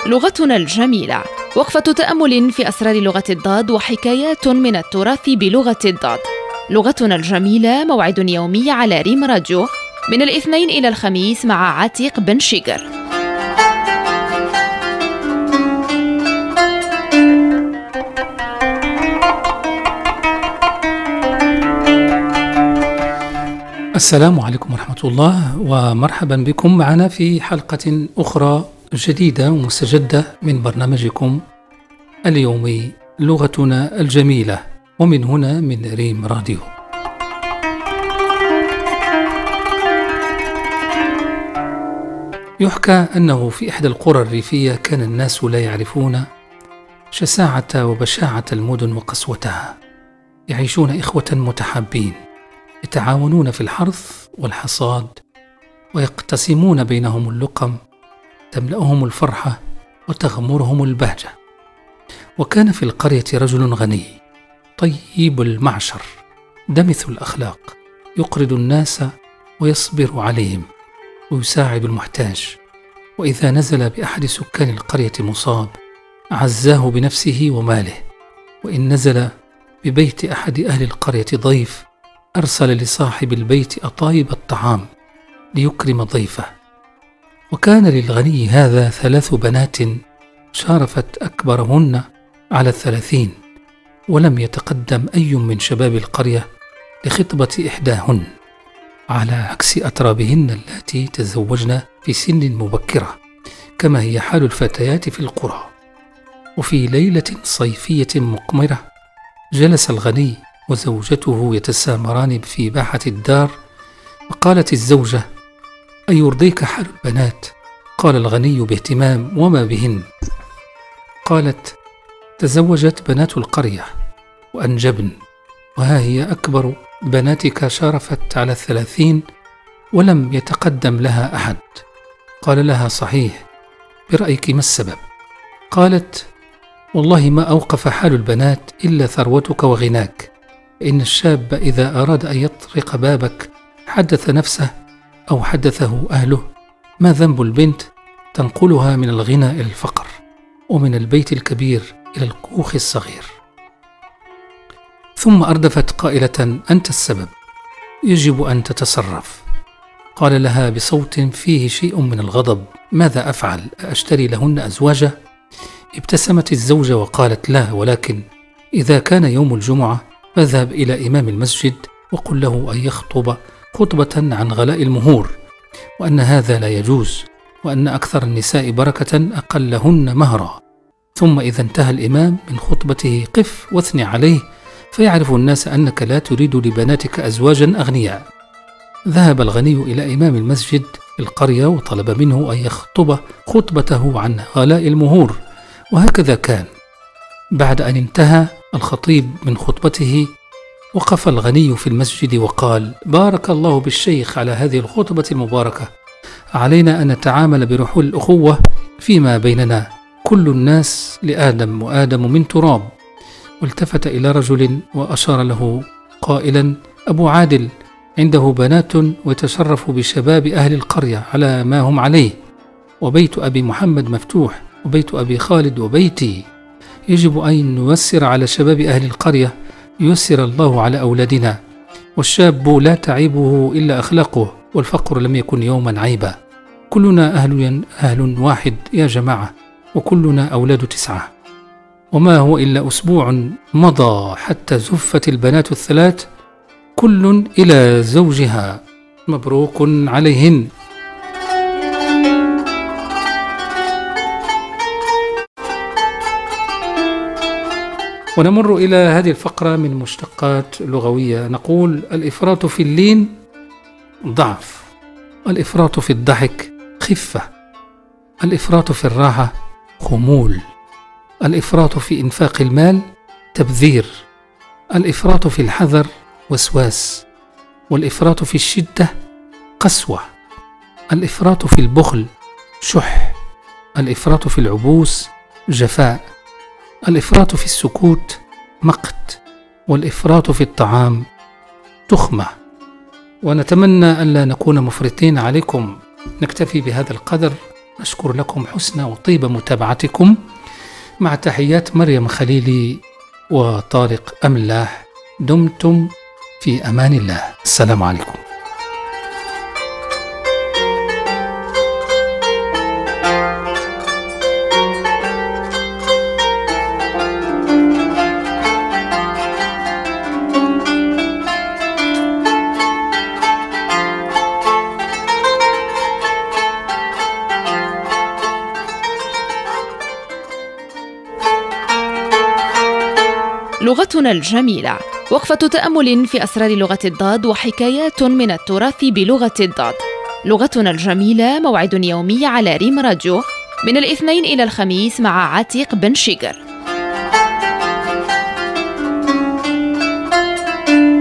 لغتنا الجميلة، وقفة تأمل في أسرار لغة الضاد وحكايات من التراث بلغة الضاد. لغتنا الجميلة موعد يومي على ريم راديو من الاثنين إلى الخميس مع عتيق بن شيقر. السلام عليكم ورحمة الله، ومرحبا بكم معنا في حلقة أخرى جديدة ومستجدة من برنامجكم اليومي لغتنا الجميلة، ومن هنا من ريم راديو. يحكى أنه في إحدى القرى الريفية كان الناس لا يعرفون شساعة وبشاعة المدن وقسوتها، يعيشون إخوة متحابين يتعاونون في الحرث والحصاد، ويقتسمون بينهم اللقم تملأهم الفرحة وتغمرهم البهجة. وكان في القرية رجل غني طيب المعشر دمث الأخلاق، يقرض الناس ويصبر عليهم ويساعد المحتاج، وإذا نزل بأحد سكان القرية مصاب عزاه بنفسه وماله، وإن نزل ببيت أحد أهل القرية ضيف أرسل لصاحب البيت أطايب الطعام ليكرم ضيفه. وكان للغني هذا 3 بنات شارفت أكبرهن على 30، ولم يتقدم أي من شباب القرية لخطبة إحداهن، على عكس أترابهن اللاتي تزوجن في سن مبكرة، كما هي حال الفتيات في القرى. وفي ليلة صيفية مقمرة جلس الغني وزوجته يتسامران في باحة الدار، وقالت الزوجة: أيرضيك حال البنات؟ قال الغني باهتمام: وما بهن؟ قالت: تزوجت بنات القرية وأنجبن، وها هي أكبر بناتك شارفت على 30 ولم يتقدم لها أحد. قال لها: صحيح، برأيك ما السبب؟ قالت: والله ما أوقف حال البنات إلا ثروتك وغناك، إن الشاب إذا أراد أن يطرق بابك حدث نفسه أو حدثه أهله، ما ذنب البنت تنقلها من الغنى إلى الفقر، ومن البيت الكبير إلى الكوخ الصغير. ثم أردفت قائلة: أنت السبب، يجب أن تتصرف. قال لها بصوت فيه شيء من الغضب: ماذا أفعل؟ أشتري لهن أزواجا؟ ابتسمت الزوجة وقالت: لا، ولكن إذا كان يوم الجمعة فاذهب إلى إمام المسجد وقل له أن يخطب خطبة عن غلاء المهور، وأن هذا لا يجوز، وأن أكثر النساء بركة أقلهن مهرا. ثم إذا انتهى الإمام من خطبته قف واثني عليه، فيعرف الناس أنك لا تريد لبناتك أزواجا أغنياء. ذهب الغني إلى إمام المسجد في القرية وطلب منه أن يخطب خطبته عن غلاء المهور، وهكذا كان. بعد أن انتهى الخطيب من خطبته وقف الغني في المسجد وقال: بارك الله بالشيخ على هذه الخطبة المباركة، علينا أن نتعامل برحول الأخوة فيما بيننا، كل الناس لآدم وآدم من تراب. والتفت إلى رجل وأشار له قائلا: أبو عادل عنده بنات ويتشرف بشباب أهل القرية على ما هم عليه، وبيت أبي محمد مفتوح، وبيت أبي خالد وبيتي، يجب أن نيسر على شباب أهل القرية ييسر الله على أولادنا، والشاب لا تعيبه إلا أخلاقه، والفقر لم يكن يوما عيبا، كلنا أهل واحد يا جماعة، وكلنا أولاد 9، وما هو إلا أسبوع مضى حتى زفت البنات 3 كل إلى زوجها، مبروك عليهن. ونمر إلى هذه الفقرة من مشتقات لغوية. نقول: الإفراط في اللين ضعف، الإفراط في الضحك خفة، الإفراط في الراحة خمول، الإفراط في إنفاق المال تبذير، الإفراط في الحذر وسواس، والإفراط في الشدة قسوة، الإفراط في البخل شح، الإفراط في العبوس جفاء، الإفراط في السكوت مقت، والإفراط في الطعام تخمة. ونتمنى أن لا نكون مفرطين عليكم. نكتفي بهذا القدر. أشكر لكم حسن وطيب متابعتكم، مع تحيات مريم خليلي وطارق أملاح. دمتم في أمان الله. السلام عليكم. لغتنا الجميلة، وقفة تأمل في أسرار لغة الضاد وحكايات من التراث بلغة الضاد. لغتنا الجميلة موعد يومي على ريم راديو من الاثنين إلى الخميس مع عتيق بن شيقر.